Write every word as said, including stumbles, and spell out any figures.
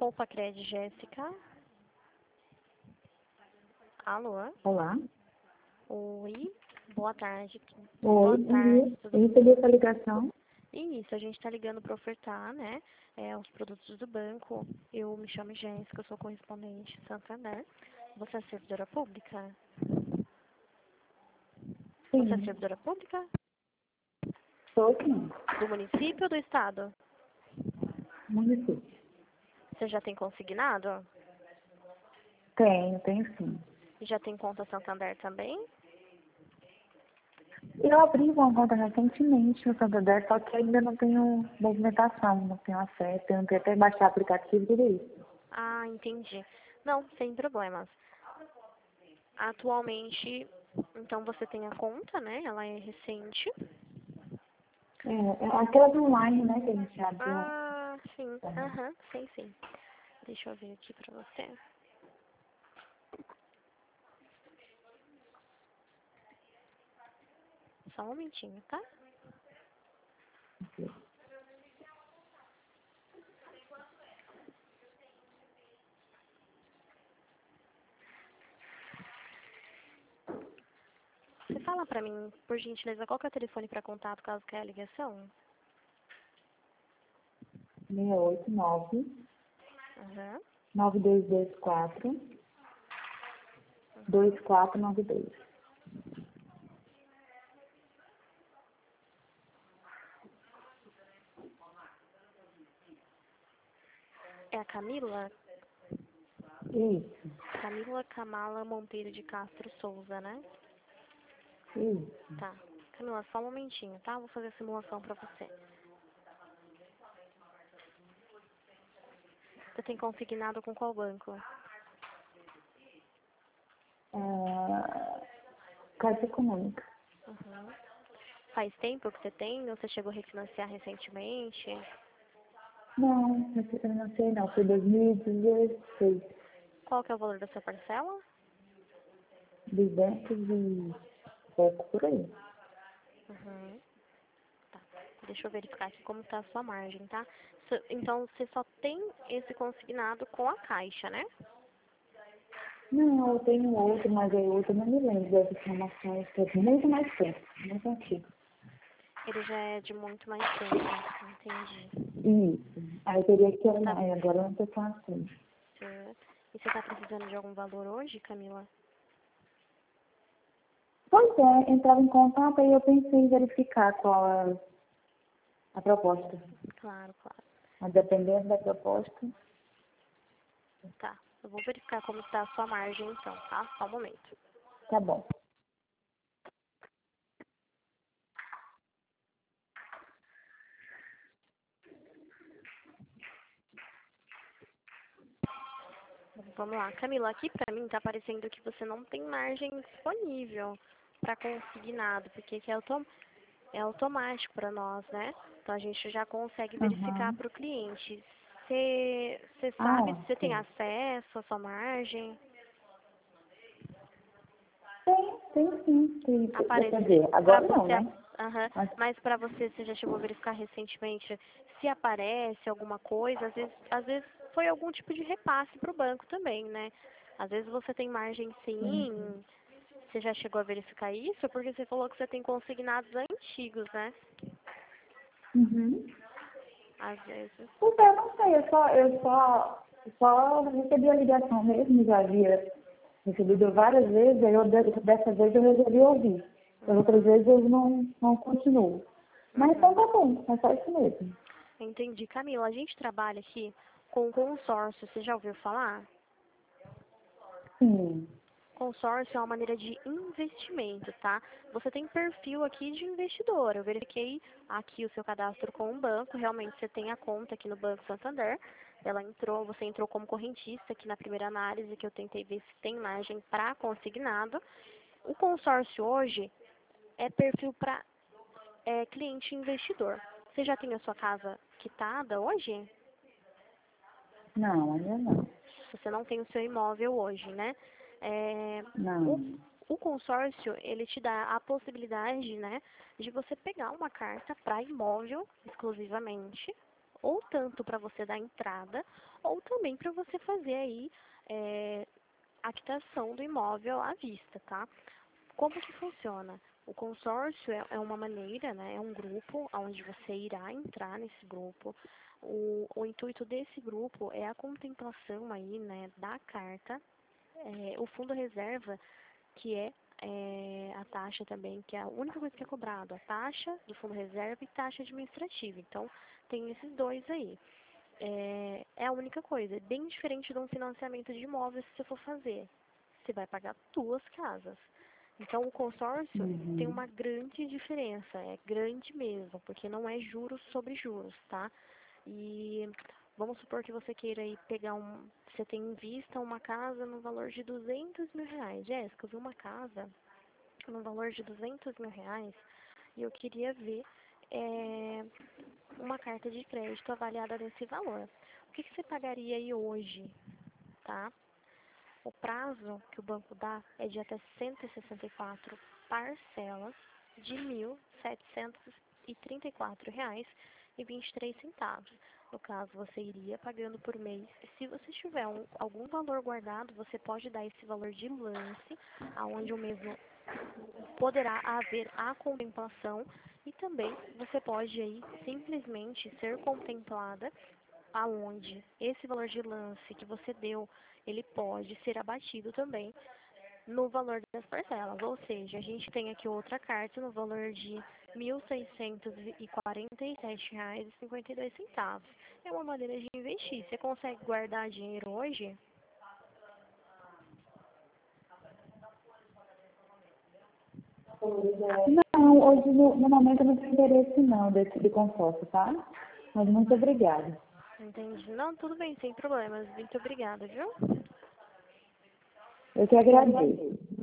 Poupa Cred, Jéssica. Alô? Olá. Oi. Boa tarde. Oi, Boa bom dia. tarde. Tudo Eu bem? recebi essa ligação. Isso, a gente está ligando para ofertar, né, é, os produtos do banco. Eu me chamo Jéssica, eu sou correspondente em Santander. Você é servidora pública? Você é Sim, servidora pública? sou sim. Do município ou do estado? Município. Você já tem consignado? Tenho, tenho sim. E já tem conta Santander também? Eu abri uma conta recentemente no Santander, só que ainda não tenho movimentação, não tenho acesso, tenho que até baixar aplicativo e tudo isso. Ah, entendi. Não, sem problemas. Atualmente, então você tem a conta, né? Ela é recente. É, é aquelas online, né, que a gente abre. ó. Ah, sim. Aham. Aham, sim, sim. Deixa eu ver aqui pra você. Só um momentinho, tá? Você fala pra mim, por gentileza, qual que é o telefone pra contato caso caia a ligação? seis oito nove, Aham. nove dois dois quatro, dois quatro nove dois. É a Camila? Isso, Camila Camala Monteiro de Castro Souza, né? isso. Tá. Camila, só um momentinho, tá? Vou fazer a simulação pra você. Você tem consignado com qual banco? É, Caixa Econômica. Uhum. Faz tempo que você tem? Ou você chegou a refinanciar recentemente? Não, eu não sei não, foi dois mil e dezesseis. Qual que é o valor da sua parcela? duzentos e pouco por aí. Uhum. Tá. Deixa eu verificar aqui como está a sua margem, tá? So- Então, você só tem esse consignado com a Caixa, né? Não, eu tenho outro, mas é outro, não me lembro das informações, que é muito mais tempo, muito antigo. Ele já é de muito mais tempo. Entendi. Isso. Aí eu teria que Tá. olhar, e agora eu não estou com assim. Certo. E você está precisando de algum valor hoje, Camila? Pois é, entrava em contato e eu pensei em verificar qual a, a proposta. Claro, claro. Mas dependendo da proposta, Tá. Eu vou verificar como está a sua margem, então, tá? Só um momento. tá bom. Vamos lá. Camila, aqui pra mim tá parecendo que você não tem margem disponível para consignado, porque aqui é, autom é automático para nós, né? Então a gente já consegue verificar Aham. para o cliente. Você Ah, sabe se você tem sim. acesso à sua margem? Tem, tem sim. Tem, quer Aparece dizer, para agora não, você, né? aham, Mas, mas para você, você já chegou a verificar recentemente se aparece alguma coisa? Às vezes, às vezes foi algum tipo de repasse para o banco também, né? Às vezes você tem margem uhum. sim. Você já chegou a verificar isso? Porque você falou que você tem consignados antigos, né? Uhum. Às vezes. Então, eu não sei, eu só, eu só, só recebi a ligação mesmo, já havia recebido várias vezes, aí eu, de- dessa vez eu resolvi ouvir. As outras Uhum, vezes eu não, não continuo. Mas então uhum. tá bom, é só isso mesmo. Entendi. Camila, a gente trabalha aqui com consórcio. Você já ouviu falar? Sim. Consórcio é uma maneira de investimento, tá? Você tem perfil aqui de investidor. Eu verifiquei aqui o seu cadastro com o banco. Realmente você tem a conta aqui no Banco Santander. Ela entrou, você entrou como correntista aqui na primeira análise, que eu tentei ver se tem margem para consignado. O consórcio hoje é perfil para é, cliente investidor. Você já tem a sua casa quitada hoje? Não, ainda não. Você não tem o seu imóvel hoje, né? É, o, Não. o consórcio, ele te dá a possibilidade, né, de você pegar uma carta para imóvel exclusivamente, ou tanto para você dar entrada, ou também para você fazer aí é, a quitação do imóvel à vista, tá? Como que funciona? O consórcio é, é uma maneira, né, é um grupo onde você irá entrar nesse grupo. O, o intuito desse grupo é a contemplação aí, né, da carta, é, o fundo reserva, que é, é a taxa também, que é a única coisa que é cobrado, a taxa do fundo reserva e taxa administrativa. Então, tem esses dois aí. É, é a única coisa, é bem diferente de um financiamento de imóveis que você for fazer. Você vai pagar duas casas. Então, o consórcio tem Uhum. uma grande diferença, é grande mesmo, porque não é juros sobre juros, tá? E vamos supor que você queira aí pegar um, você tem em vista uma casa no valor de duzentos mil reais. Jéssica, eu vi uma casa no valor de duzentos mil reais e eu queria ver é, uma carta de crédito avaliada nesse valor. O que, que você pagaria aí hoje, tá? O prazo que o banco dá é de até cento e sessenta e quatro parcelas de mil setecentos e trinta e quatro reais e vinte e três centavos. No caso, você iria pagando por mês. Se você tiver um, algum valor guardado, você pode dar esse valor de lance, aonde o mesmo poderá haver a contemplação e também você pode aí simplesmente ser contemplada aonde esse valor de lance que você deu, ele pode ser abatido também no valor das parcelas. Ou seja, a gente tem aqui outra carta no valor de mil seiscentos e quarenta e sete reais e cinquenta e dois centavos. É uma maneira de investir. Você consegue guardar dinheiro hoje? Não, hoje no, no momento eu não tenho interesse não desse de consórcio, tá? Mas muito obrigada. Entendi. Não, tudo bem, sem problemas. Muito obrigada, viu? Eu que agradeço.